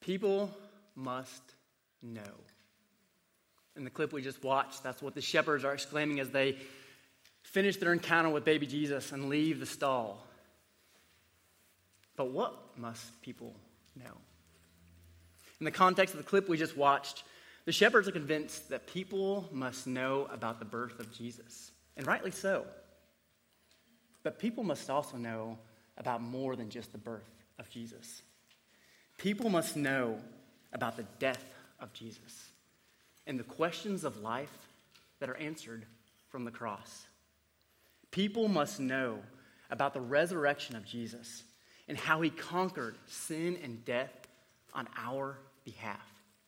People must know. In the clip we just watched, that's what the shepherds are exclaiming as they finish their encounter with baby Jesus and leave the stall. But what must people know? In the context of the clip we just watched, the shepherds are convinced that people must know about the birth of Jesus, and rightly so. But people must also know about more than just the birth of Jesus. People must know about the death of Jesus and the questions of life that are answered from the cross. People must know about the resurrection of Jesus and how he conquered sin and death on our behalf.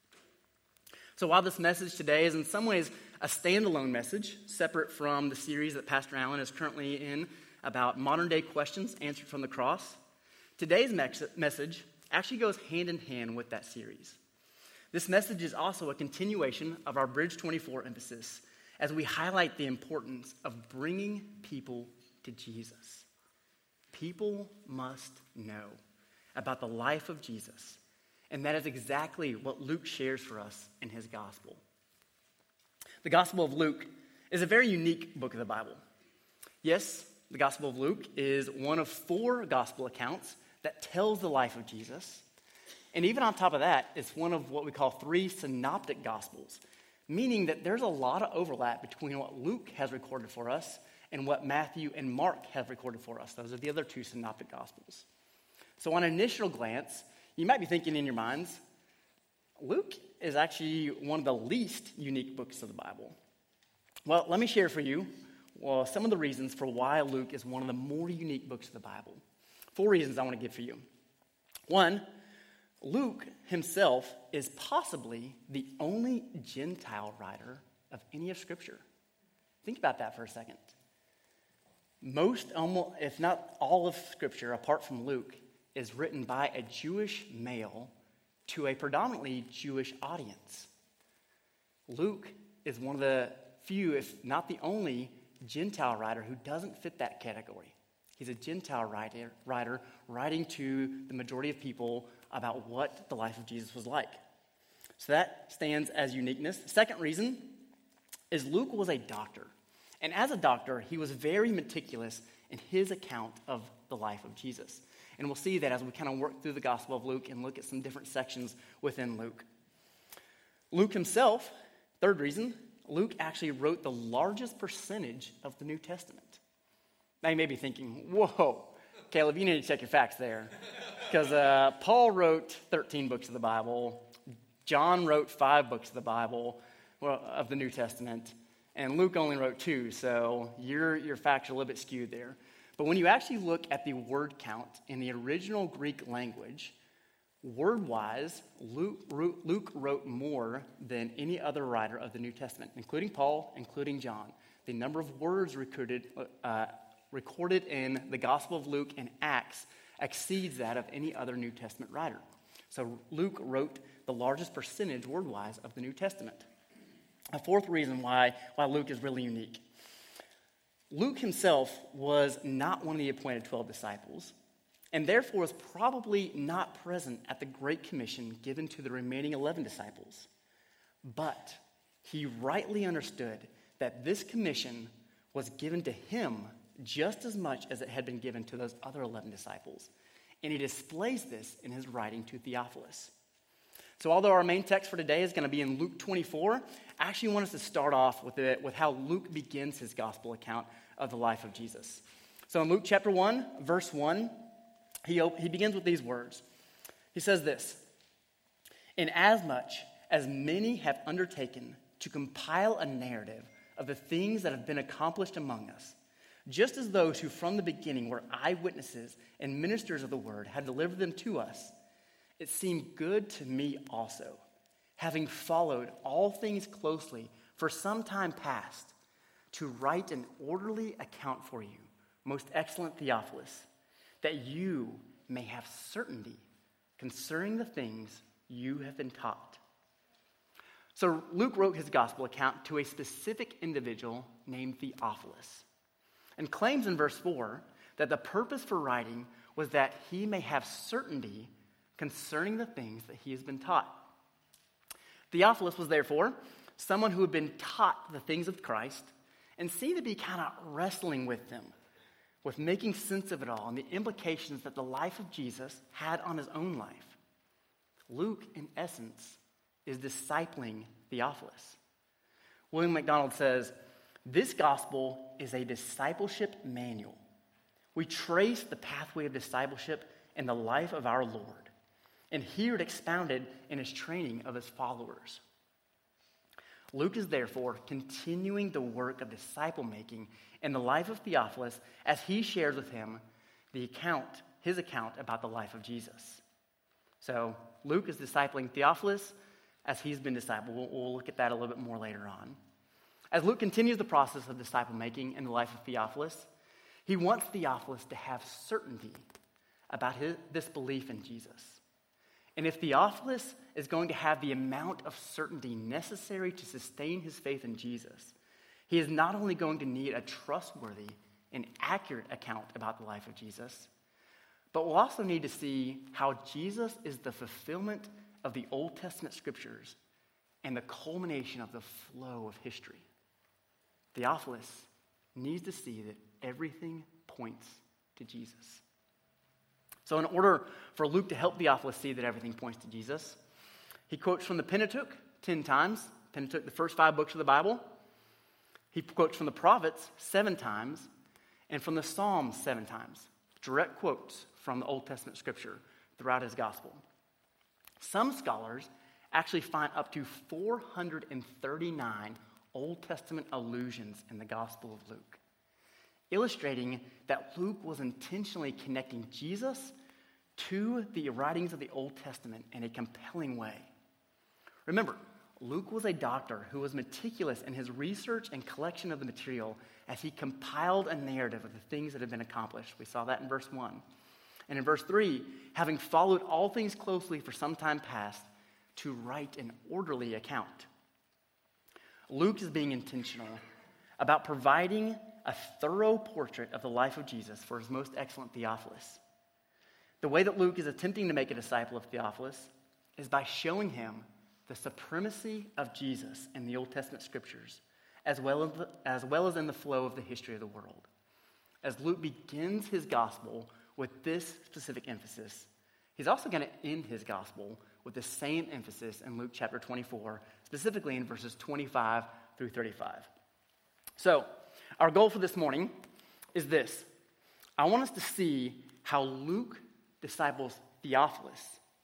So while this message today is in some ways a standalone message, separate from the series that Pastor Allen is currently in about modern day questions answered from the cross, today's message actually goes hand in hand with that series. This message is also a continuation of our Bridge 24 emphasis as we highlight the importance of bringing people to Jesus. People must know about the life of Jesus, and that is exactly what Luke shares for us in his gospel. The Gospel of Luke is a very unique book of the Bible. Yes, the Gospel of Luke is one of 4 gospel accounts that tells the life of Jesus. And even on top of that, it's one of what we call 3 synoptic gospels, meaning that there's a lot of overlap between what Luke has recorded for us and what Matthew and Mark have recorded for us. Those are the other 2 synoptic gospels. So on an initial glance, you might be thinking in your minds, Luke is actually one of the least unique books of the Bible. Well, let me share for you some of the reasons for why Luke is one of the more unique books of the Bible. 4 reasons I want to give for you. 1, Luke himself is possibly the only Gentile writer of any of Scripture. Think about that for a second. Most, almost, if not all of Scripture, apart from Luke, is written by a Jewish male to a predominantly Jewish audience. Luke is one of the few, if not the only, Gentile writer who doesn't fit that category. He's a Gentile writer writing to the majority of people about what the life of Jesus was like. So that stands as uniqueness. The second reason is Luke was a doctor. And as a doctor, he was very meticulous in his account of the life of Jesus. And we'll see that as we kind of work through the Gospel of Luke and look at some different sections within Luke. Luke himself, third reason, Luke actually wrote the largest percentage of the New Testament. Now you may be thinking, whoa, Caleb, you need to check your facts there. Because Paul wrote 13 books of the Bible. John wrote 5 books of the Bible, of the New Testament. And Luke only wrote 2, so your facts are a little bit skewed there. But when you actually look at the word count in the original Greek language, word-wise, Luke wrote more than any other writer of the New Testament, including Paul, including John. The number of words recorded in the Gospel of Luke and Acts exceeds that of any other New Testament writer. So Luke wrote the largest percentage, word-wise, of the New Testament. A fourth reason why Luke is really unique. Luke himself was not one of the appointed 12 disciples, and therefore was probably not present at the Great Commission given to the remaining 11 disciples. But he rightly understood that this commission was given to him just as much as it had been given to those other 11 disciples. And he displays this in his writing to Theophilus. So although our main text for today is going to be in Luke 24, I actually want us to start off with how Luke begins his gospel account of the life of Jesus. So in Luke chapter 1, verse 1, he begins with these words. He says this, "Inasmuch as many have undertaken to compile a narrative of the things that have been accomplished among us, just as those who from the beginning were eyewitnesses and ministers of the word had delivered them to us, it seemed good to me also, having followed all things closely for some time past, to write an orderly account for you, most excellent Theophilus, that you may have certainty concerning the things you have been taught." So Luke wrote his gospel account to a specific individual named Theophilus, and claims in verse 4 that the purpose for writing was that he may have certainty concerning the things that he has been taught. Theophilus was therefore someone who had been taught the things of Christ and seemed to be kind of wrestling with them, with making sense of it all and the implications that the life of Jesus had on his own life. Luke, in essence, is discipling Theophilus. William MacDonald says, "This gospel is a discipleship manual. We trace the pathway of discipleship in the life of our Lord and hear it expounded in his training of his followers." Luke is therefore continuing the work of disciple-making in the life of Theophilus as he shares with him his account about the life of Jesus. So Luke is discipling Theophilus as he's been discipled. We'll look at that a little bit more later on. As Luke continues the process of disciple-making in the life of Theophilus, he wants Theophilus to have certainty about this belief in Jesus. And if Theophilus is going to have the amount of certainty necessary to sustain his faith in Jesus, he is not only going to need a trustworthy and accurate account about the life of Jesus, but will also need to see how Jesus is the fulfillment of the Old Testament scriptures and the culmination of the flow of history. Theophilus needs to see that everything points to Jesus. So in order for Luke to help Theophilus see that everything points to Jesus, he quotes from the Pentateuch 10 times. Pentateuch, the first 5 books of the Bible. He quotes from the prophets 7 times, and from the Psalms 7 times. Direct quotes from the Old Testament scripture throughout his gospel. Some scholars actually find up to 439 Old Testament allusions in the Gospel of Luke, illustrating that Luke was intentionally connecting Jesus to the writings of the Old Testament in a compelling way. Remember, Luke was a doctor who was meticulous in his research and collection of the material as he compiled a narrative of the things that had been accomplished. We saw that in verse 1. And in verse 3, having followed all things closely for some time past, to write an orderly account. Luke is being intentional about providing a thorough portrait of the life of Jesus for his most excellent Theophilus. The way that Luke is attempting to make a disciple of Theophilus is by showing him the supremacy of Jesus in the Old Testament scriptures, as well as in the flow of the history of the world. As Luke begins his gospel with this specific emphasis, he's also going to end his gospel with the same emphasis in Luke chapter 24, specifically in verses 25 through 35. So, our goal for this morning is this. I want us to see how Luke disciples Theophilus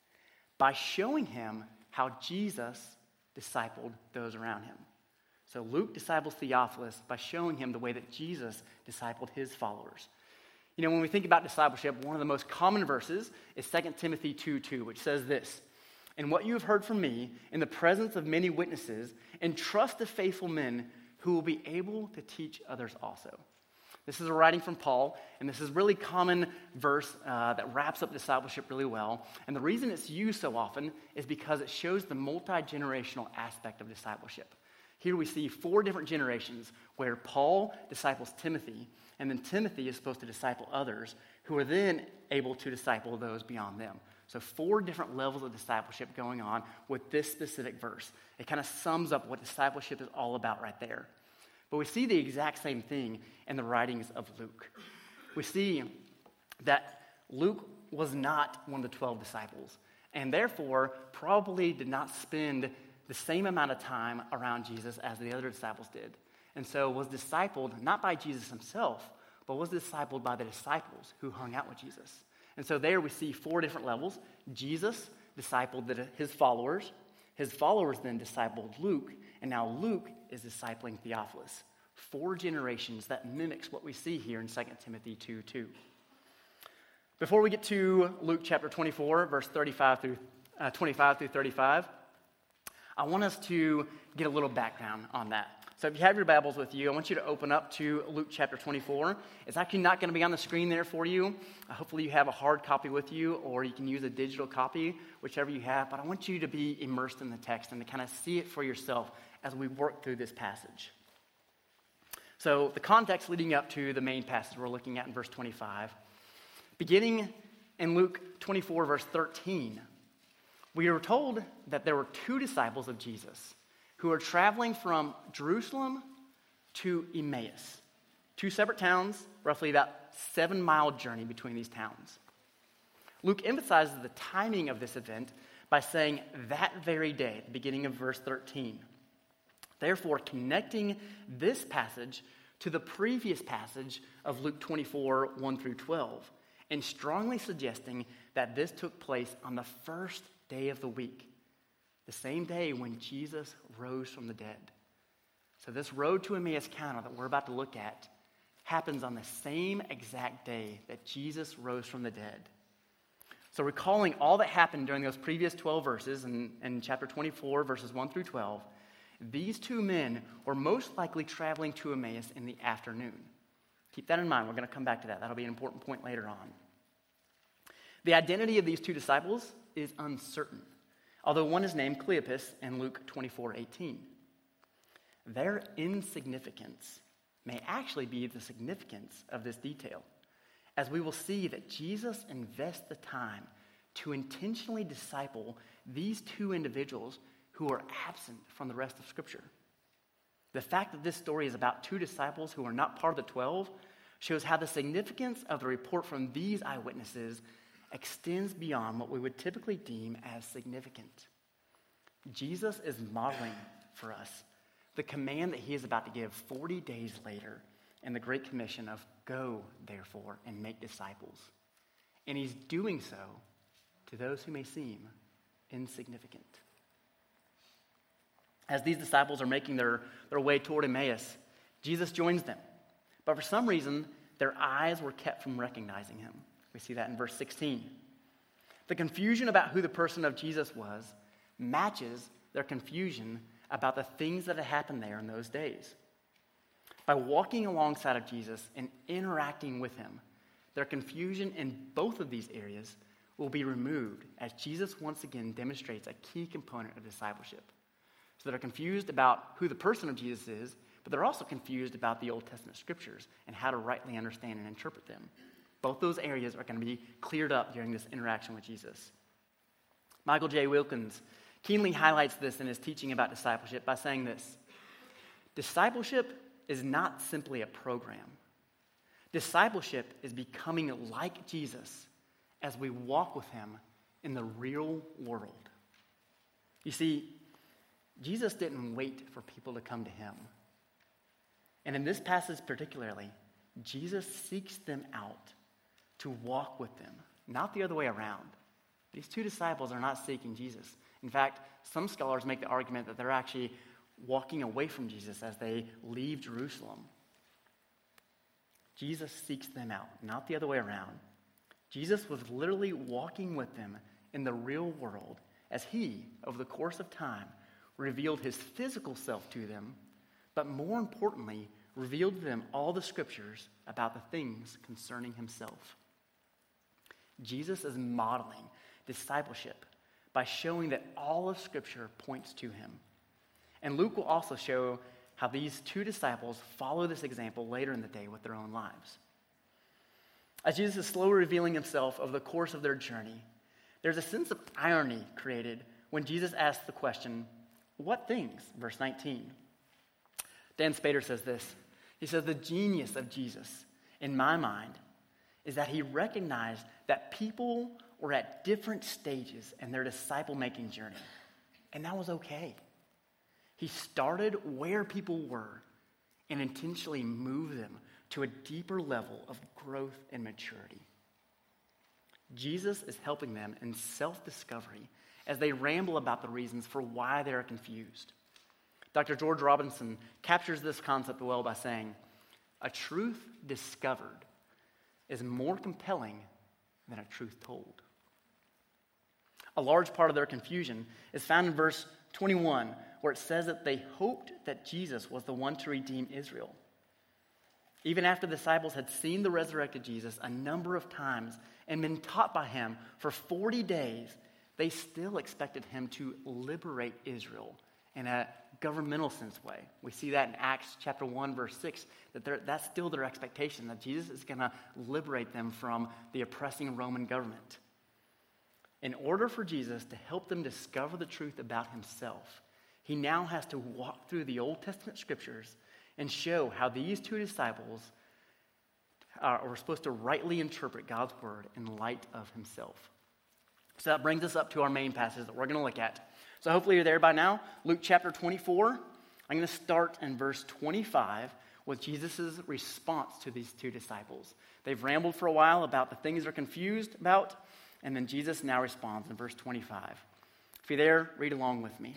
by showing him how Jesus discipled those around him. So Luke disciples Theophilus by showing him the way that Jesus discipled his followers. You know, when we think about discipleship, one of the most common verses is 2 Timothy 2:2, which says this, "And what you have heard from me in the presence of many witnesses, entrust to faithful men who will be able to teach others also." This is a writing from Paul, and this is a really common verse that wraps up discipleship really well. And the reason it's used so often is because it shows the multi-generational aspect of discipleship. Here we see 4 different generations where Paul disciples Timothy, and then Timothy is supposed to disciple others who are then able to disciple those beyond them. So 4 different levels of discipleship going on with this specific verse. It kind of sums up what discipleship is all about right there. But we see the exact same thing in the writings of Luke. We see that Luke was not one of the 12 disciples, and therefore probably did not spend the same amount of time around Jesus as the other disciples did. And so was discipled not by Jesus himself, but was discipled by the disciples who hung out with Jesus. And so there we see 4 different levels. Jesus discipled his followers then discipled Luke, and now Luke is discipling Theophilus. 4 generations that mimics what we see here in 2 Timothy 2:2. Before we get to Luke chapter 24, verse 25 through 35, I want us to get a little background on that. So if you have your Bibles with you, I want you to open up to Luke chapter 24. It's actually not going to be on the screen there for you. Hopefully you have a hard copy with you, or you can use a digital copy, whichever you have. But I want you to be immersed in the text and to kind of see it for yourself as we work through this passage. So the context leading up to the main passage we're looking at in verse 25. Beginning in Luke 24, verse 13, we are told that there were two disciples of Jesus who were traveling from Jerusalem to Emmaus. Two separate towns, roughly about 7-mile journey between these towns. Luke emphasizes the timing of this event by saying that very day, at the beginning of verse 13. Therefore, connecting this passage to the previous passage of Luke 24, 1 through 12, and strongly suggesting that this took place on the first day of the week, the same day when Jesus rose from the dead. So this road to Emmaus County that we're about to look at happens on the same exact day that Jesus rose from the dead. So recalling all that happened during those previous 12 verses in chapter 24, verses 1 through 12, these two men were most likely traveling to Emmaus in the afternoon. Keep that in mind. We're going to come back to that. That'll be an important point later on. The identity of these two disciples is uncertain, although one is named Cleopas in Luke 24:18. Their insignificance may actually be the significance of this detail, as we will see that Jesus invests the time to intentionally disciple these two individuals who are absent from the rest of Scripture. The fact that this story is about two disciples who are not part of the 12 shows how the significance of the report from these eyewitnesses extends beyond what we would typically deem as significant. Jesus is modeling for us the command that he is about to give 40 days later in the Great Commission of go, therefore, and make disciples. And he's doing so to those who may seem insignificant. As these disciples are making their way toward Emmaus, Jesus joins them. But for some reason, their eyes were kept from recognizing him. We see that in verse 16. The confusion about who the person of Jesus was matches their confusion about the things that had happened there in those days. By walking alongside of Jesus and interacting with him, their confusion in both of these areas will be removed as Jesus once again demonstrates a key component of discipleship. So they're confused about who the person of Jesus is, but they're also confused about the Old Testament scriptures and how to rightly understand and interpret them. Both those areas are going to be cleared up during this interaction with Jesus. Michael J. Wilkins keenly highlights this in his teaching about discipleship by saying this: discipleship is not simply a program. Discipleship is becoming like Jesus as we walk with him in the real world. You see, Jesus didn't wait for people to come to him. And in this passage particularly, Jesus seeks them out to walk with them, not the other way around. These two disciples are not seeking Jesus. In fact, some scholars make the argument that they're actually walking away from Jesus as they leave Jerusalem. Jesus seeks them out, not the other way around. Jesus was literally walking with them in the real world as he, over the course of time, revealed his physical self to them, but more importantly, revealed to them all the scriptures about the things concerning himself. Jesus is modeling discipleship by showing that all of Scripture points to him. And Luke will also show how these two disciples follow this example later in the day with their own lives. As Jesus is slowly revealing himself over the course of their journey, there's a sense of irony created when Jesus asks the question, what things? Verse 19. Dan Spader says this. He says, the genius of Jesus, in my mind, is that he recognized that people were at different stages in their disciple-making journey. And that was okay. He started where people were and intentionally moved them to a deeper level of growth and maturity. Jesus is helping them in self-discovery as they ramble about the reasons for why they are confused. Dr. George Robinson captures this concept well by saying, a truth discovered is more compelling than a truth told. A large part of their confusion is found in verse 21, where it says that they hoped that Jesus was the one to redeem Israel. Even after the disciples had seen the resurrected Jesus a number of times and been taught by him for 40 days, they still expected him to liberate Israel in a governmental sense way. We see that in Acts chapter 1, verse 6, that's still their expectation, that Jesus is going to liberate them from the oppressing Roman government. In order for Jesus to help them discover the truth about himself, he now has to walk through the Old Testament scriptures and show how these two disciples are supposed to rightly interpret God's word in light of himself. So that brings us up to our main passage that we're going to look at. So hopefully you're there by now. Luke chapter 24. I'm going to start in verse 25 with Jesus' response to these two disciples. They've rambled for a while about the things they're confused about, and then Jesus now responds in verse 25. If you're there, read along with me.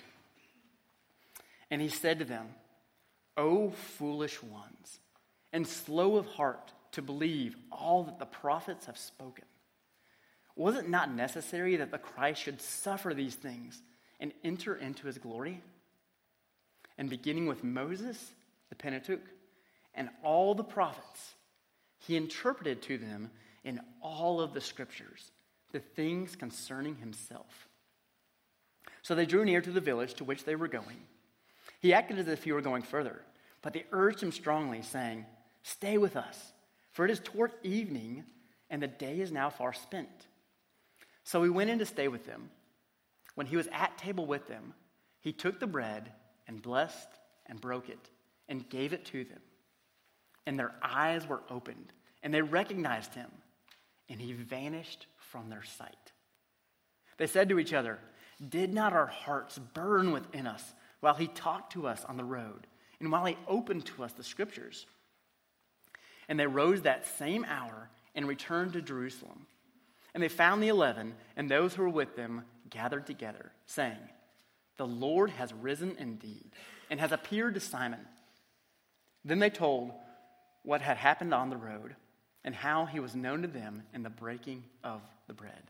And he said to them, "O foolish ones, and slow of heart to believe all that the prophets have spoken. Was it not necessary that the Christ should suffer these things and enter into his glory?" And beginning with Moses, the Pentateuch, and all the prophets, he interpreted to them in all of the scriptures the things concerning himself. So they drew near to the village to which they were going. He acted as if he were going further, but they urged him strongly, saying, "Stay with us, for it is toward evening, and the day is now far spent." So he went in to stay with them. When he was at table with them, he took the bread and blessed and broke it and gave it to them. And their eyes were opened, and they recognized him, and he vanished from their sight. They said to each other, "Did not our hearts burn within us while he talked to us on the road, and while he opened to us the scriptures?" And they rose that same hour and returned to Jerusalem. And they found the 11 and those who were with them gathered together, saying, "The Lord has risen indeed, and has appeared to Simon." Then they told what had happened on the road, and how he was known to them in the breaking of the bread.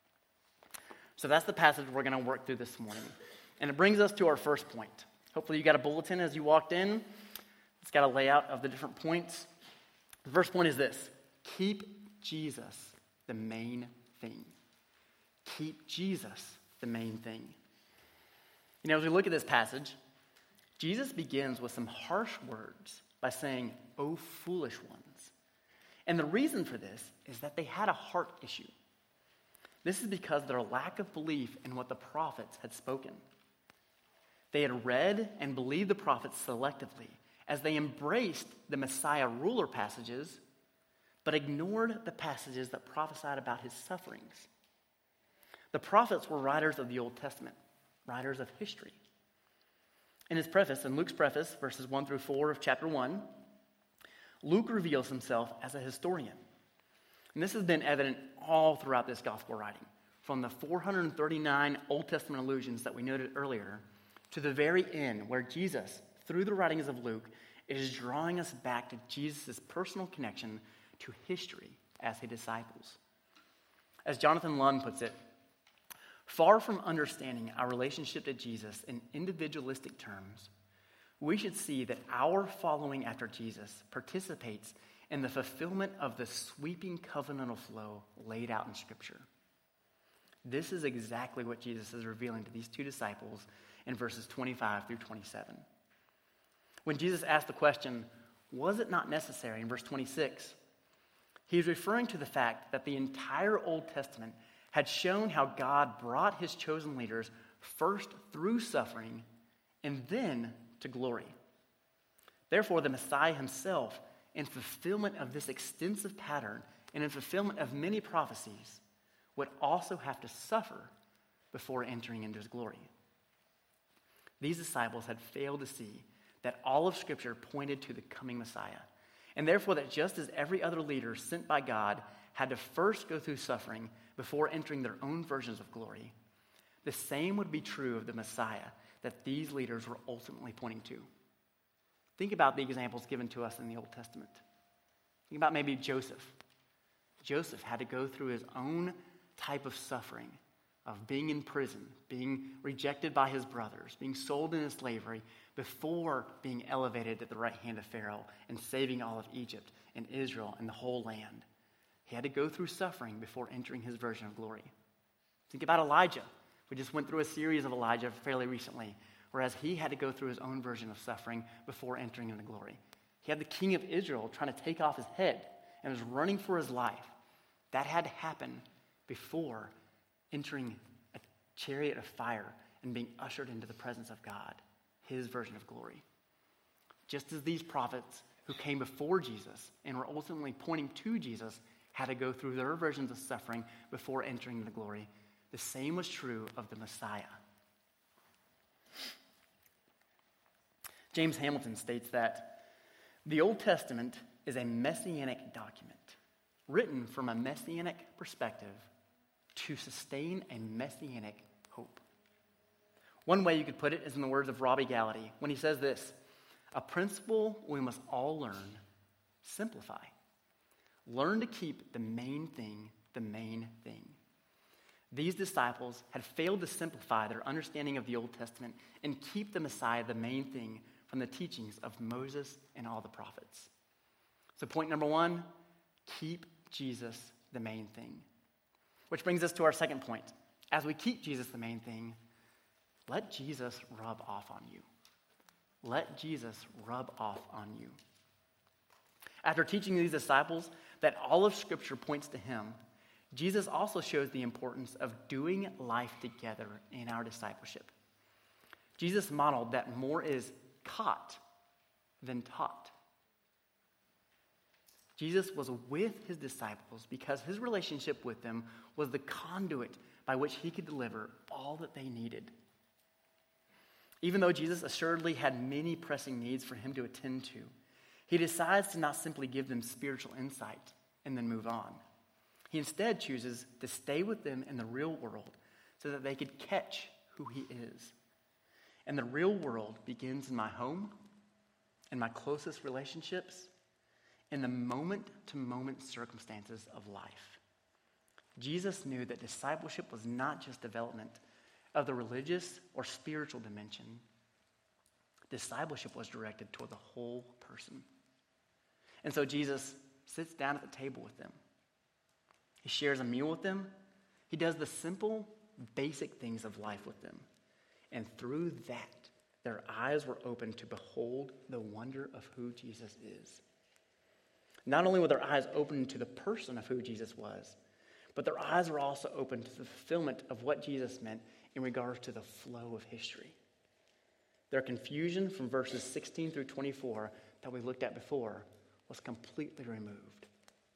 So that's the passage we're going to work through this morning. And it brings us to our first point. Hopefully you got a bulletin as you walked in. It's got a layout of the different points. The first point is this: keep Jesus the main thing. Keep Jesus the main thing. You know, as we look at this passage, Jesus begins with some harsh words by saying, "O foolish ones." And the reason for this is that they had a heart issue. This is because of their lack of belief in what the prophets had spoken. They had read and believed the prophets selectively as they embraced the Messiah ruler passages, but ignored the passages that prophesied about his sufferings. The prophets were writers of the Old Testament, writers of history. In his preface, in Luke's preface, verses 1 through 4 of chapter 1, Luke reveals himself as a historian. And this has been evident all throughout this gospel writing, from the 439 Old Testament allusions that we noted earlier to the very end, where Jesus, through the writings of Luke, is drawing us back to Jesus' personal connection to history as his disciples. As Jonathan Lund puts it, far from understanding our relationship to Jesus in individualistic terms, we should see that our following after Jesus participates in the fulfillment of the sweeping covenantal flow laid out in Scripture. This is exactly what Jesus is revealing to these two disciples in verses 25 through 27. When Jesus asked the question, "Was it not necessary?" in verse 26, he's referring to the fact that the entire Old Testament had shown how God brought his chosen leaders first through suffering and then to glory. Therefore, the Messiah himself, in fulfillment of this extensive pattern and in fulfillment of many prophecies, would also have to suffer before entering into his glory. These disciples had failed to see that all of Scripture pointed to the coming Messiah, and therefore that just as every other leader sent by God had to first go through suffering before entering their own versions of glory, the same would be true of the Messiah that these leaders were ultimately pointing to. Think about the examples given to us in the Old Testament. Think about maybe Joseph. Joseph had to go through his own type of suffering, of being in prison, being rejected by his brothers, being sold into slavery, before being elevated at the right hand of Pharaoh and saving all of Egypt and Israel and the whole land. He had to go through suffering before entering his version of glory. Think about Elijah. We just went through a series of Elijah fairly recently, whereas he had to go through his own version of suffering before entering into glory. He had the king of Israel trying to take off his head and was running for his life. That had to happen before entering a chariot of fire and being ushered into the presence of God, his version of glory. Just as these prophets who came before Jesus and were ultimately pointing to Jesus had to go through their versions of suffering before entering the glory, the same was true of the Messiah. James Hamilton states that the Old Testament is a messianic document written from a messianic perspective to sustain a messianic hope. One way you could put it is in the words of Robbie Gallaty when he says this: a principle we must all learn, simplify. Learn to keep the main thing the main thing. These disciples had failed to simplify their understanding of the Old Testament and keep the Messiah the main thing from the teachings of Moses and all the prophets. So point number one, keep Jesus the main thing. Which brings us to our second point. As we keep Jesus the main thing, let Jesus rub off on you. Let Jesus rub off on you. After teaching these disciples that all of Scripture points to him, Jesus also shows the importance of doing life together in our discipleship. Jesus modeled that more is caught than taught. Jesus was with his disciples because his relationship with them was the conduit by which he could deliver all that they needed. Even though Jesus assuredly had many pressing needs for him to attend to, he decides to not simply give them spiritual insight and then move on. He instead chooses to stay with them in the real world so that they could catch who he is. And the real world begins in my home, in my closest relationships, in the moment-to-moment circumstances of life. Jesus knew that discipleship was not just development of the religious or spiritual dimension. Discipleship was directed toward the whole person. And so Jesus sits down at the table with them. He shares a meal with them. He does the simple, basic things of life with them. And through that, their eyes were opened to behold the wonder of who Jesus is. Not only were their eyes open to the person of who Jesus was, but their eyes were also open to the fulfillment of what Jesus meant in regards to the flow of history. Their confusion from verses 16 through 24 that we looked at before was completely removed.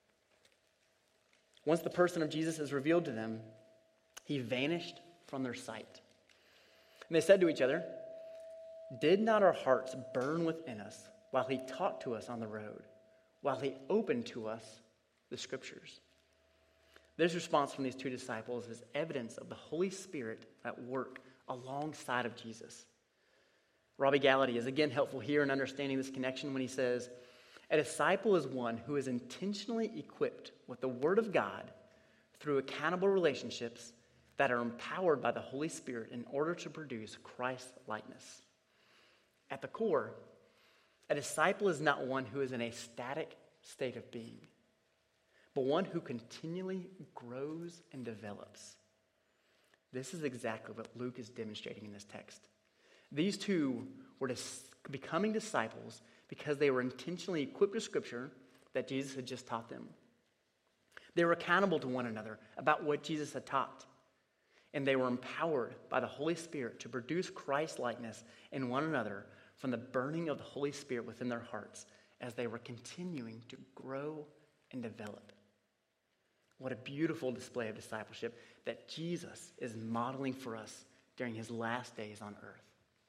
Once the person of Jesus is revealed to them, he vanished from their sight. And they said to each other, "Did not our hearts burn within us while he talked to us on the road, while he opened to us the Scriptures?" This response from these two disciples is evidence of the Holy Spirit at work alongside of Jesus. Robbie Gallaty is again helpful here in understanding this connection when he says, "A disciple is one who is intentionally equipped with the Word of God through accountable relationships that are empowered by the Holy Spirit in order to produce Christ-likeness." At the core, a disciple is not one who is in a static state of being, but one who continually grows and develops. This is exactly what Luke is demonstrating in this text. These two were becoming disciples because they were intentionally equipped with Scripture that Jesus had just taught them. They were accountable to one another about what Jesus had taught, and they were empowered by the Holy Spirit to produce Christ-likeness in one another from the burning of the Holy Spirit within their hearts as they were continuing to grow and develop. What a beautiful display of discipleship that Jesus is modeling for us during his last days on earth.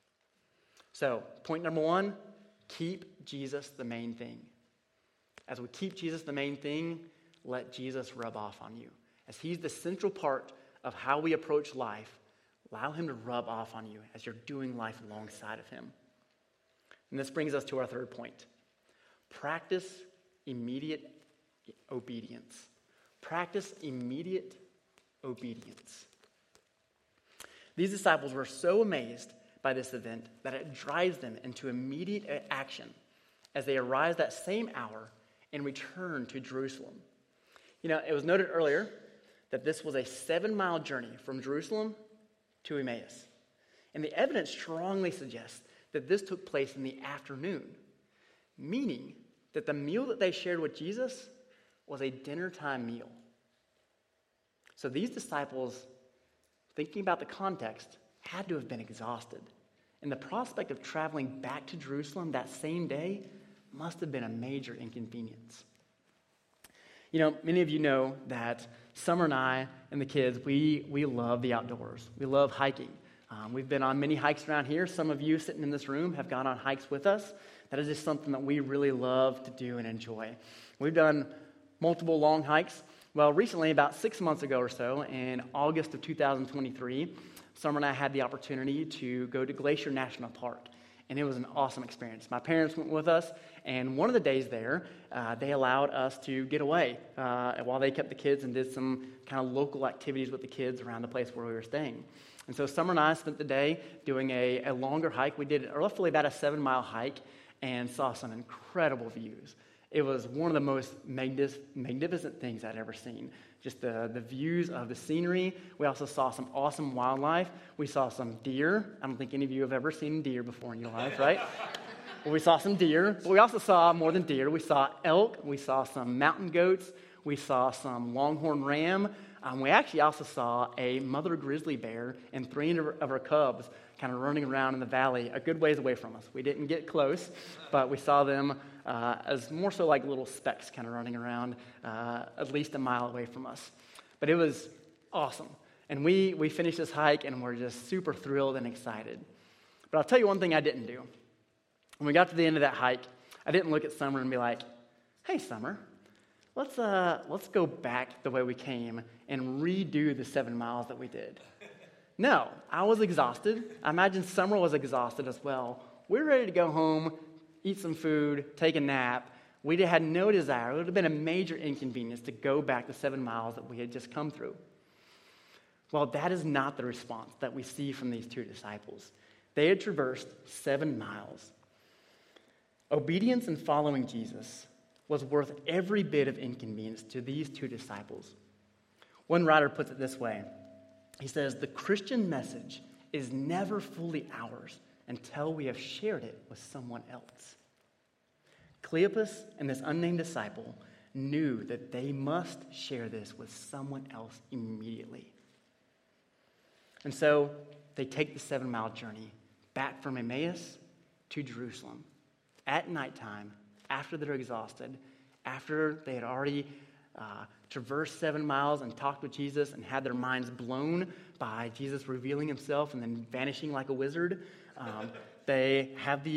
So, point number one, keep Jesus the main thing. As we keep Jesus the main thing, let Jesus rub off on you. As he's the central part of how we approach life, allow him to rub off on you as you're doing life alongside of him. And this brings us to our third point. Practice immediate obedience. Practice immediate obedience. These disciples were so amazed by this event that it drives them into immediate action as they arrived that same hour and returned to Jerusalem. You know, it was noted earlier that this was a 7-mile journey from Jerusalem to Emmaus. And the evidence strongly suggests that this took place in the afternoon, meaning that the meal that they shared with Jesus was a dinner time meal. So these disciples, thinking about the context, had to have been exhausted. And the prospect of traveling back to Jerusalem that same day must have been a major inconvenience. You know, many of you know that Summer and I and the kids, we love the outdoors. We love hiking. We've been on many hikes around here. Some of you sitting in this room have gone on hikes with us. That is just something that we really love to do and enjoy. We've done multiple long hikes. Well, recently, about 6 months ago or so, in August of 2023, Summer and I had the opportunity to go to Glacier National Park, and it was an awesome experience. My parents went with us, and one of the days there, they allowed us to get away while they kept the kids and did some kind of local activities with the kids around the place where we were staying. And so Summer and I spent the day doing a longer hike. We did roughly about a 7-mile hike and saw some incredible views. It was one of the most magnificent things I'd ever seen. Just the views of the scenery. We also saw some awesome wildlife. We saw some deer. I don't think any of you have ever seen deer before in your life, right? Well, we saw some deer, but we also saw more than deer. We saw elk. We saw some mountain goats. We saw some longhorn ram. We actually also saw a mother grizzly bear and 3 of her cubs kind of running around in the valley a good ways away from us. We didn't get close, but we saw them as more so like little specks kind of running around at least a mile away from us. But it was awesome. And we finished this hike and we're just super thrilled and excited. But I'll tell you one thing I didn't do. When we got to the end of that hike, I didn't look at Summer and be like, "Hey, Summer, let's go back the way we came and redo the 7 miles that we did." No, I was exhausted. I imagine Summer was exhausted as well. We were ready to go home, eat some food, take a nap. We had no desire. It would have been a major inconvenience to go back the 7 miles that we had just come through. Well, that is not the response that we see from these 2 disciples. They had traversed 7 miles. Obedience and following Jesus was worth every bit of inconvenience to these 2 disciples. One writer puts it this way. He says, "The Christian message is never fully ours until we have shared it with someone else." Cleopas and this unnamed disciple knew that they must share this with someone else immediately. And so they take the 7-mile journey back from Emmaus to Jerusalem at nighttime, after they're exhausted, after they had already traversed 7 miles and talked with Jesus and had their minds blown by Jesus revealing himself and then vanishing like a wizard. They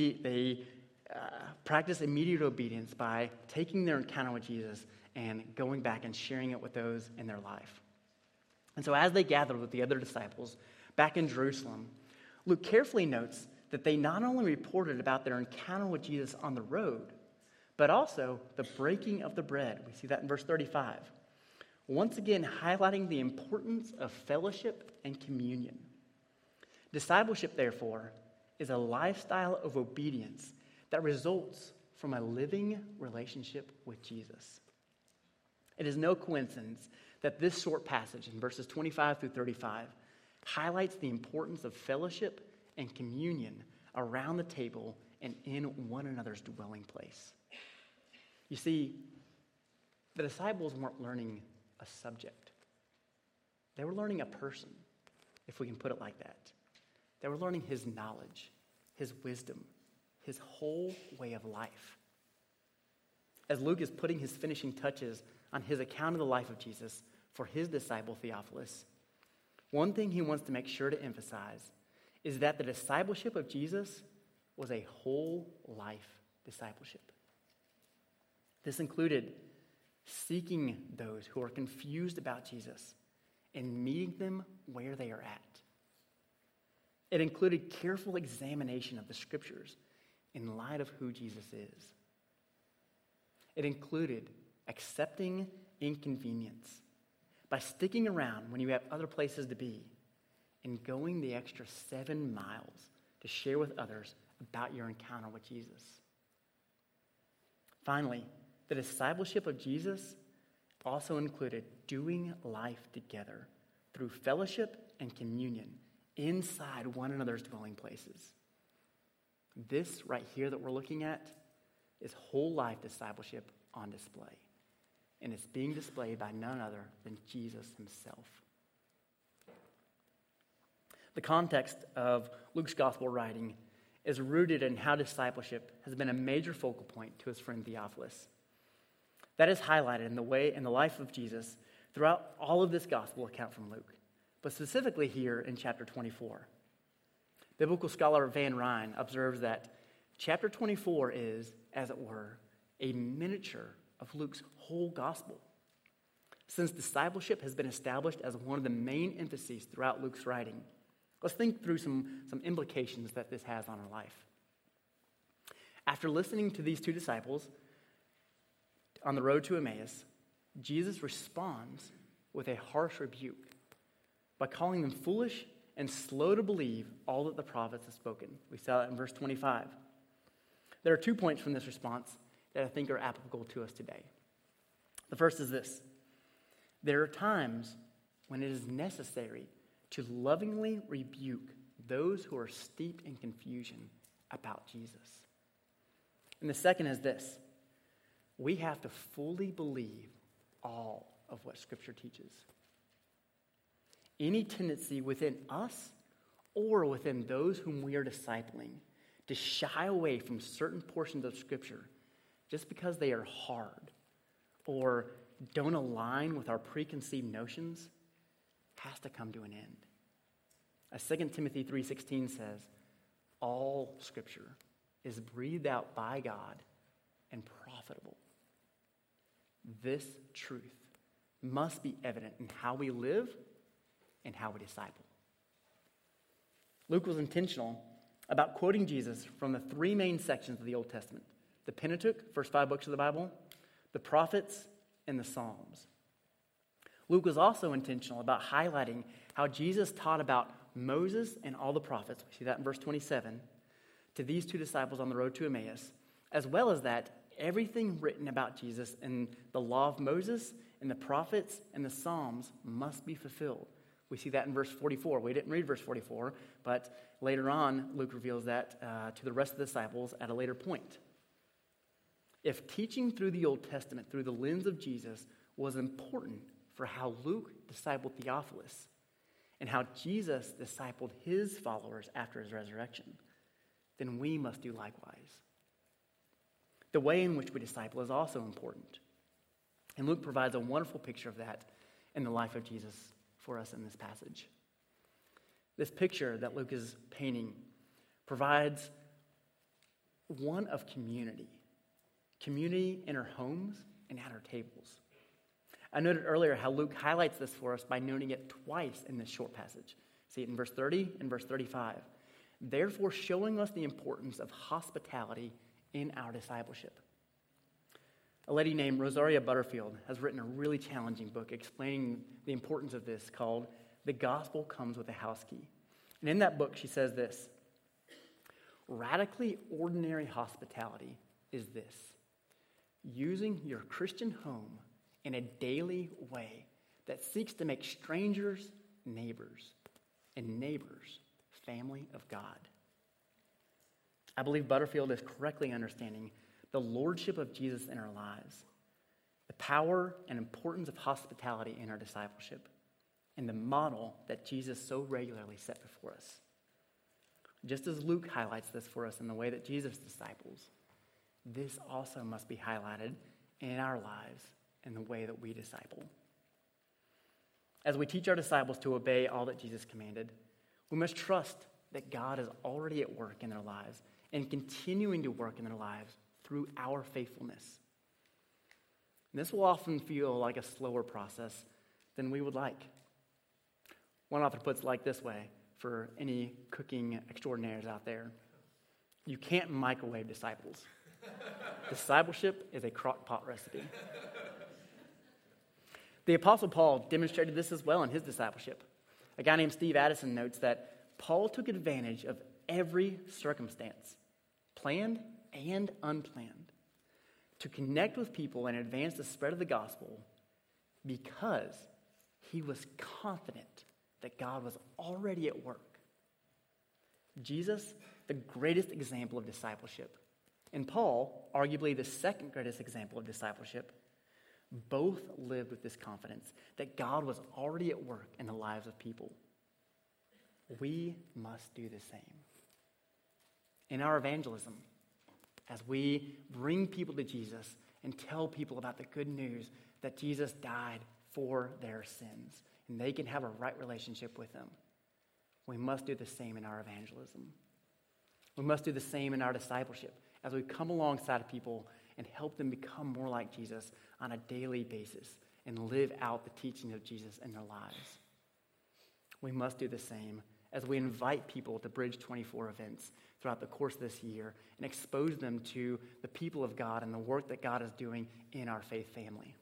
practice immediate obedience by taking their encounter with Jesus and going back and sharing it with those in their life. And so as they gathered with the other disciples back in Jerusalem, Luke carefully notes that they not only reported about their encounter with Jesus on the road, but also the breaking of the bread. We see that in verse 35. Once again, highlighting the importance of fellowship and communion. Discipleship, therefore, is a lifestyle of obedience that results from a living relationship with Jesus. It is no coincidence that this short passage in verses 25 through 35 highlights the importance of fellowship and communion around the table and in one another's dwelling place. You see, the disciples weren't learning a subject. They were learning a person, if we can put it like that. They were learning his knowledge, his wisdom, his whole way of life. As Luke is putting his finishing touches on his account of the life of Jesus for his disciple Theophilus, one thing he wants to make sure to emphasize is that the discipleship of Jesus was a whole life discipleship. This included seeking those who are confused about Jesus and meeting them where they are at. It included careful examination of the scriptures in light of who Jesus is. It included accepting inconvenience by sticking around when you have other places to be and going the extra 7 miles to share with others about your encounter with Jesus. Finally, the discipleship of Jesus also included doing life together through fellowship and communion inside one another's dwelling places. This right here that we're looking at is whole life discipleship on display. And it's being displayed by none other than Jesus himself. The context of Luke's gospel writing is rooted in how discipleship has been a major focal point to his friend Theophilus. That is highlighted in the life of Jesus throughout all of this gospel account from Luke, but specifically here in chapter 24. Biblical scholar Van Ryn observes that chapter 24 is, as it were, a miniature of Luke's whole gospel. Since discipleship has been established as one of the main emphases throughout Luke's writing, let's think through some implications that this has on our life. After listening to these two disciples on the road to Emmaus, Jesus responds with a harsh rebuke by calling them foolish and slow to believe all that the prophets have spoken. We saw that in verse 25. There are 2 points from this response that I think are applicable to us today. The first is this: there are times when it is necessary to lovingly rebuke those who are steeped in confusion about Jesus. And the second is this: we have to fully believe all of what Scripture teaches. Any tendency within us or within those whom we are discipling to shy away from certain portions of Scripture just because they are hard or don't align with our preconceived notions has to come to an end. As 2 Timothy 3:16 says, all Scripture is breathed out by God and profitable. This truth must be evident in how we live and how we disciple. Luke was intentional about quoting Jesus from the 3 main sections of the Old Testament: the Pentateuch, first 5 books of the Bible, the prophets, and the Psalms. Luke was also intentional about highlighting how Jesus taught about Moses and all the prophets, we see that in verse 27, to these 2 disciples on the road to Emmaus, as well as that everything written about Jesus in the law of Moses and the prophets and the Psalms must be fulfilled. We see that in verse 44. We didn't read verse 44, but later on, Luke reveals that to the rest of the disciples at a later point. If teaching through the Old Testament through the lens of Jesus was important for how Luke discipled Theophilus and how Jesus discipled his followers after his resurrection, then we must do likewise. The way in which we disciple is also important. And Luke provides a wonderful picture of that in the life of Jesus for us in this passage. This picture that Luke is painting provides one of community. Community in our homes and at our tables. I noted earlier how Luke highlights this for us by noting it twice in this short passage. See it in verse 30 and verse 35. Therefore, showing us the importance of hospitality in our discipleship. A lady named Rosaria Butterfield has written a really challenging book explaining the importance of this called The Gospel Comes with a House Key. And in that book, she says this: radically ordinary hospitality is this: using your Christian home in a daily way that seeks to make strangers neighbors and neighbors family of God. I believe Butterfield is correctly understanding the lordship of Jesus in our lives, the power and importance of hospitality in our discipleship, and the model that Jesus so regularly set before us. Just as Luke highlights this for us in the way that Jesus disciples, this also must be highlighted in our lives in the way that we disciple. As we teach our disciples to obey all that Jesus commanded, we must trust that God is already at work in their lives and continuing to work in their lives through our faithfulness. And this will often feel like a slower process than we would like. One author puts it like this way for any cooking extraordinaires out there: you can't microwave disciples. Discipleship is a crock pot recipe. The Apostle Paul demonstrated this as well in his discipleship. A guy named Steve Addison notes that Paul took advantage of every circumstance, planned and unplanned, to connect with people and advance the spread of the gospel because he was confident that God was already at work Jesus, the greatest example of discipleship, and Paul, arguably the second greatest example of discipleship, both lived with this confidence that God was already at work in the lives of people. We must do the same. In our evangelism, as we bring people to Jesus and tell people about the good news that Jesus died for their sins and they can have a right relationship with him, we must do the same in our evangelism. We must do the same in our discipleship as we come alongside of people and help them become more like Jesus on a daily basis and live out the teachings of Jesus in their lives. We must do the same as we invite people to Bridge 24 events throughout the course of this year and expose them to the people of God and the work that God is doing in our faith family.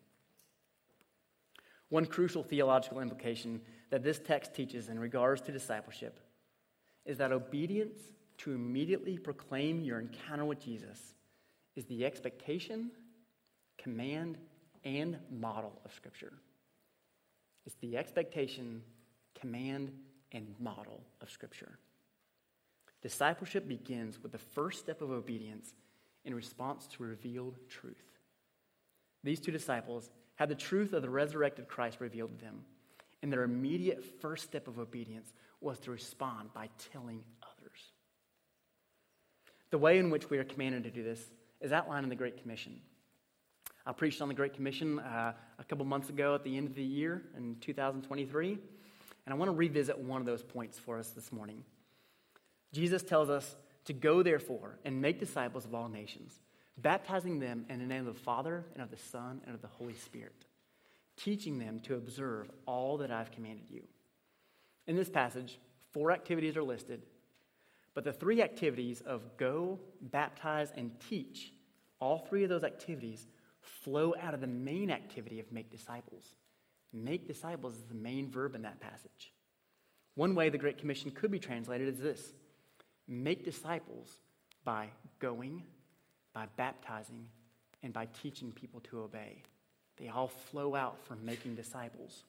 One crucial theological implication that this text teaches in regards to discipleship is that obedience to immediately proclaim your encounter with Jesus is the expectation, command, and model of Scripture. It's the expectation, command, and model of Scripture. Discipleship begins with the first step of obedience in response to revealed truth. These two disciples had the truth of the resurrected Christ revealed to them, and their immediate first step of obedience was to respond by telling others. The way in which we are commanded to do this is outlined in the Great Commission. I preached on the Great Commission a couple months ago at the end of the year in 2023, and I want to revisit one of those points for us this morning. Jesus tells us to go, therefore, and make disciples of all nations, baptizing them in the name of the Father and of the Son and of the Holy Spirit, teaching them to observe all that I've commanded you. In this passage, 4 activities are listed, but the 3 activities of go, baptize, and teach, all 3 of those activities flow out of the main activity of make disciples. Make disciples is the main verb in that passage. One way the Great Commission could be translated is this: make disciples by going, by baptizing, and by teaching people to obey. They all flow out from making disciples.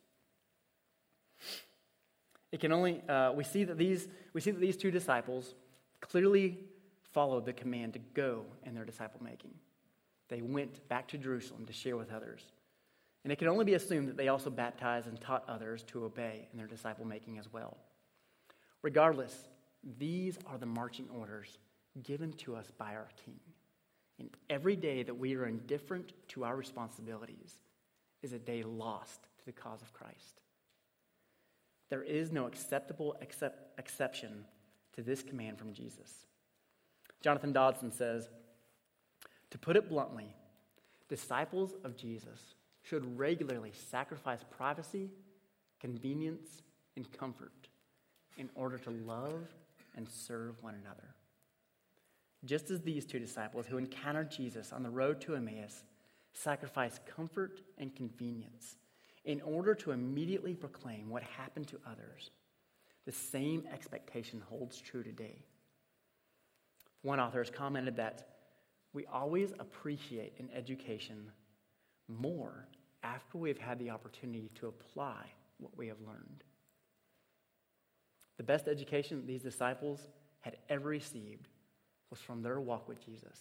It can only we see that these 2 disciples clearly followed the command to go in their disciple making. They went back to Jerusalem to share with others. And it can only be assumed that they also baptized and taught others to obey in their disciple making as well. Regardless, these are the marching orders given to us by our King. And every day that we are indifferent to our responsibilities is a day lost to the cause of Christ. There is no acceptable exception to this command from Jesus. Jonathan Dodson says, to put it bluntly, disciples of Jesus should regularly sacrifice privacy, convenience, and comfort in order to love and serve one another. Just as these 2 disciples who encountered Jesus on the road to Emmaus sacrificed comfort and convenience in order to immediately proclaim what happened to others, the same expectation holds true today. One author has commented that we always appreciate an education more after we've had the opportunity to apply what we have learned. The best education these disciples had ever received was from their walk with Jesus.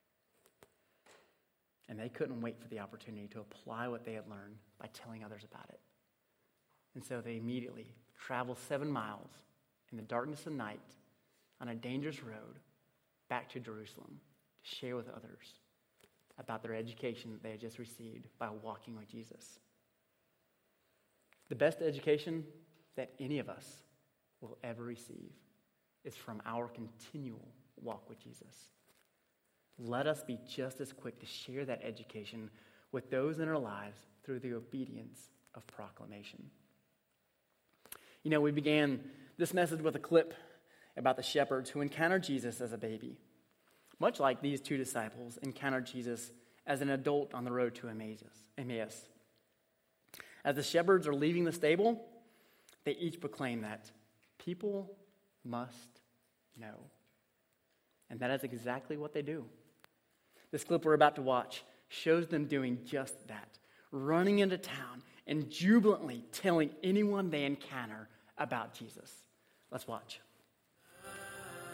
And they couldn't wait for the opportunity to apply what they had learned by telling others about it. And so they immediately traveled 7 miles in the darkness of night on a dangerous road back to Jerusalem to share with others about their education that they had just received by walking with Jesus. The best education that any of us will ever receive is from our continual walk with Jesus. Let us be just as quick to share that education with those in our lives through the obedience of proclamation. You know, we began this message with a clip about the shepherds who encountered Jesus as a baby, much like these 2 disciples encountered Jesus as an adult on the road to Emmaus. As the shepherds are leaving the stable, they each proclaim that people must know. And that is exactly what they do. This clip we're about to watch shows them doing just that, running into town and jubilantly telling anyone they encounter about Jesus. Let's watch.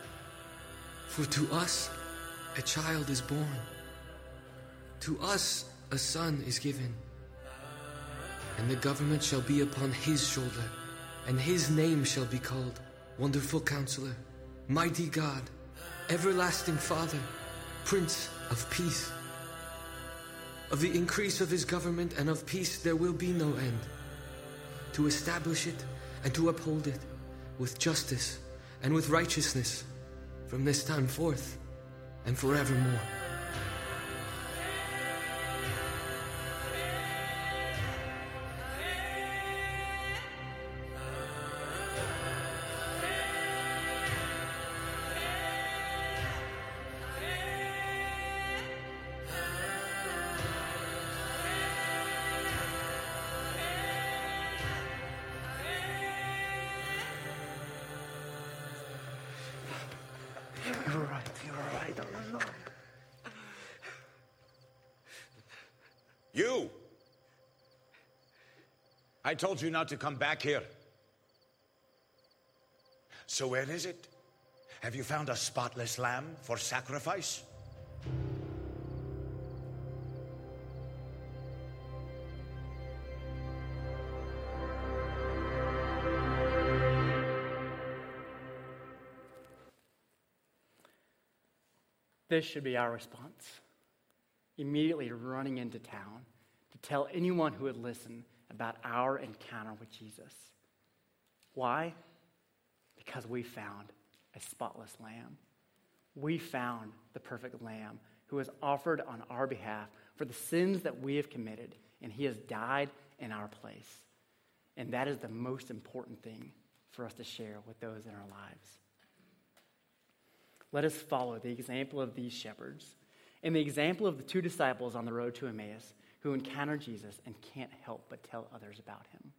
For to us a child is born, to us a son is given, and the government shall be upon his shoulder, and his name shall be called Wonderful Counselor, Mighty God, Everlasting Father, Prince of Peace. Of the increase of his government and of peace there will be no end, to establish it and to uphold it with justice and with righteousness from this time forth and forevermore. You're right. You! I told you not to come back here. So where is it? Have you found a spotless lamb for sacrifice? This should be our response. Immediately running into town to tell anyone who would listen about our encounter with Jesus. Why? Because we found a spotless lamb. We found the perfect lamb who was offered on our behalf for the sins that we have committed, and he has died in our place. And that is the most important thing for us to share with those in our lives. Let us follow the example of these shepherds and the example of the two disciples on the road to Emmaus who encounter Jesus and can't help but tell others about him.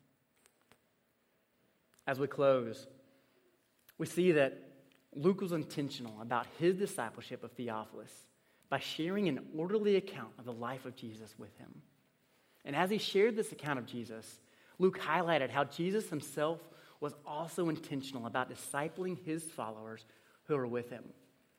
As we close, we see that Luke was intentional about his discipleship of Theophilus by sharing an orderly account of the life of Jesus with him. And as he shared this account of Jesus, Luke highlighted how Jesus himself was also intentional about discipling his followers who are with him.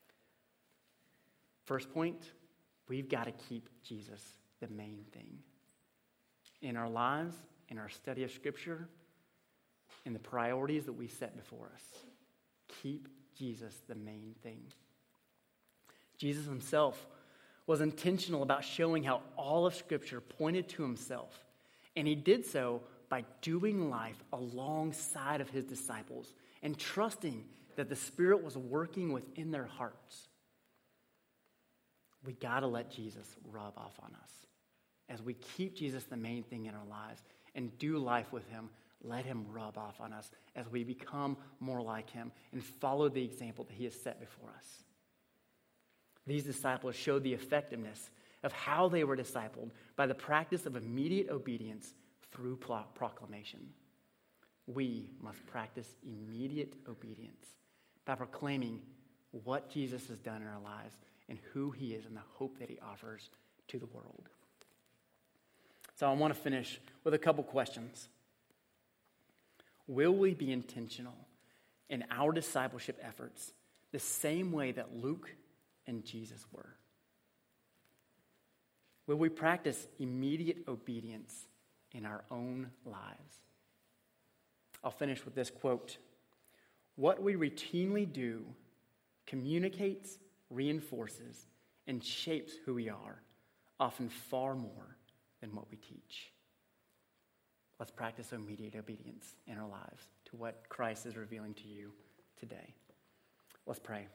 First point, we've got to keep Jesus the main thing. In our lives, in our study of Scripture, in the priorities that we set before us. Keep Jesus the main thing. Jesus himself was intentional about showing how all of Scripture pointed to himself. And he did so by doing life alongside of his disciples and trusting that the Spirit was working within their hearts. We got to let Jesus rub off on us. As we keep Jesus the main thing in our lives and do life with him, let him rub off on us as we become more like him and follow the example that he has set before us. These disciples showed the effectiveness of how they were discipled by the practice of immediate obedience through proclamation. We must practice immediate obedience by proclaiming what Jesus has done in our lives and who he is and the hope that he offers to the world. So I want to finish with a couple questions. Will we be intentional in our discipleship efforts the same way that Luke and Jesus were? Will we practice immediate obedience in our own lives? I'll finish with this quote. What we routinely do communicates, reinforces, and shapes who we are, often far more than what we teach. Let's practice immediate obedience in our lives to what Christ is revealing to you today. Let's pray.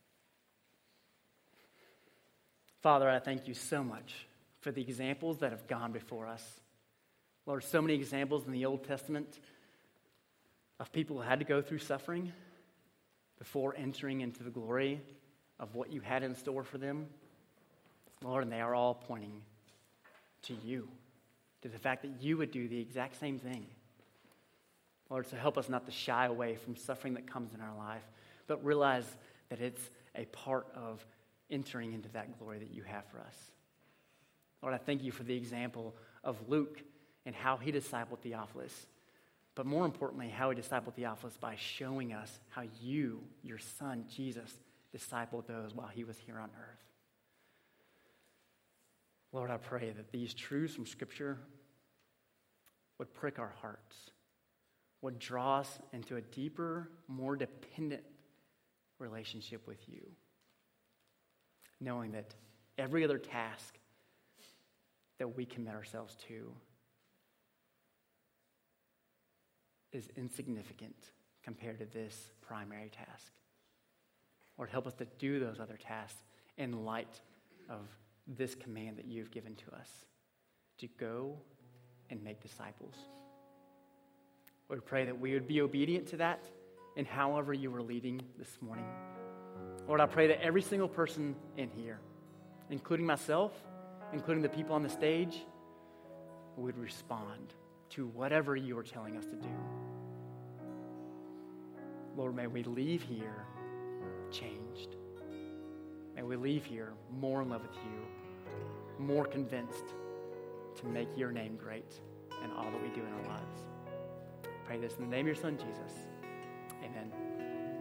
Father, I thank you so much for the examples that have gone before us. Lord, so many examples in the Old Testament of people who had to go through suffering before entering into the glory of what you had in store for them. Lord, and they are all pointing to you, to the fact that you would do the exact same thing. Lord, so help us not to shy away from suffering that comes in our life, but realize that it's a part of entering into that glory that you have for us. Lord, I thank you for the example of Luke and how he discipled Theophilus, but more importantly, how he discipled Theophilus by showing us how you, your son, Jesus, discipled those while he was here on earth. Lord, I pray that these truths from Scripture would prick our hearts, would draw us into a deeper, more dependent relationship with you, knowing that every other task that we commit ourselves to is insignificant compared to this primary task. Lord, help us to do those other tasks in light of this command that you've given to us, to go and make disciples. Lord, we pray that we would be obedient to that in however you were leading this morning. Lord, I pray that every single person in here, including myself, including the people on the stage, would respond to whatever you are telling us to do. Lord, may we leave here changed. May we leave here more in love with you, more convinced to make your name great in all that we do in our lives. Pray this in the name of your Son, Jesus. Amen.